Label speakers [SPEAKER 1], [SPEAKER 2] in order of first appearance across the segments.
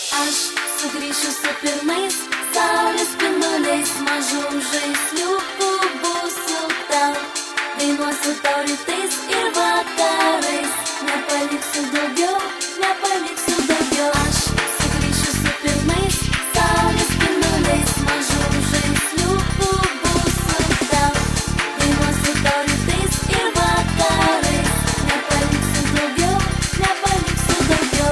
[SPEAKER 1] Aš sugrįšiu su pirmais saulės spinduliais, mažų žaisliukų būsiu tau. Dainuosiu tau rytais ir vakarais, nepaliksiu daugiau, nepaliksiu daugiau. Aš sugrįšiu su pirmais saulės spinduliais, mažų žaisliukų būsiu tau. Dainuosiu tau rytais ir vakarais, nepaliksiu daugiau, nepaliksiu daugiau.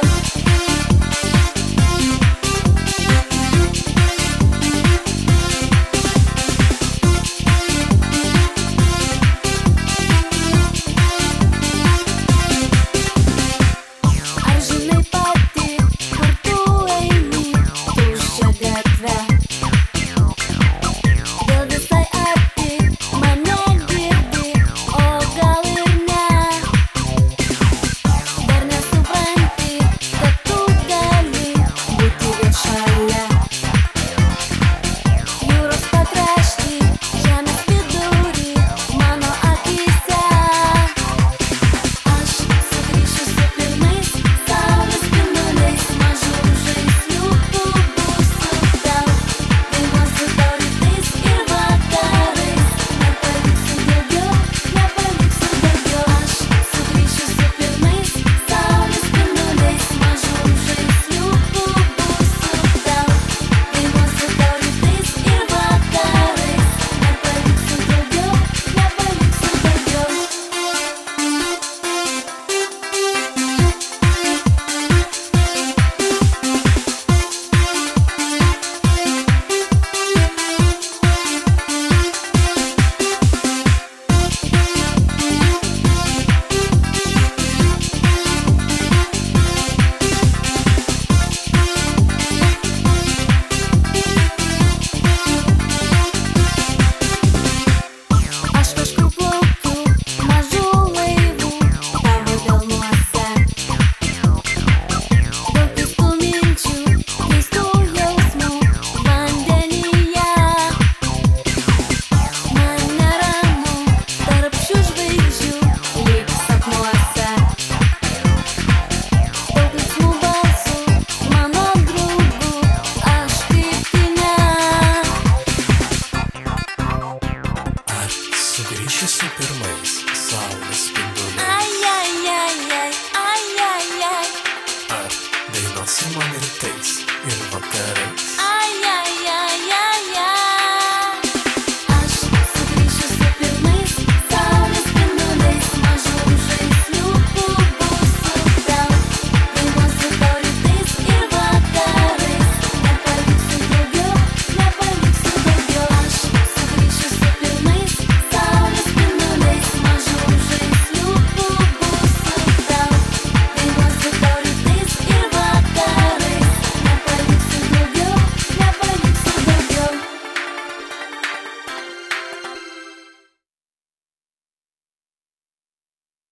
[SPEAKER 2] Sugrįšiu su pirmais saulės spinduliais.
[SPEAKER 1] Ai.
[SPEAKER 2] Ar dainuosi man rytais ir vakarais?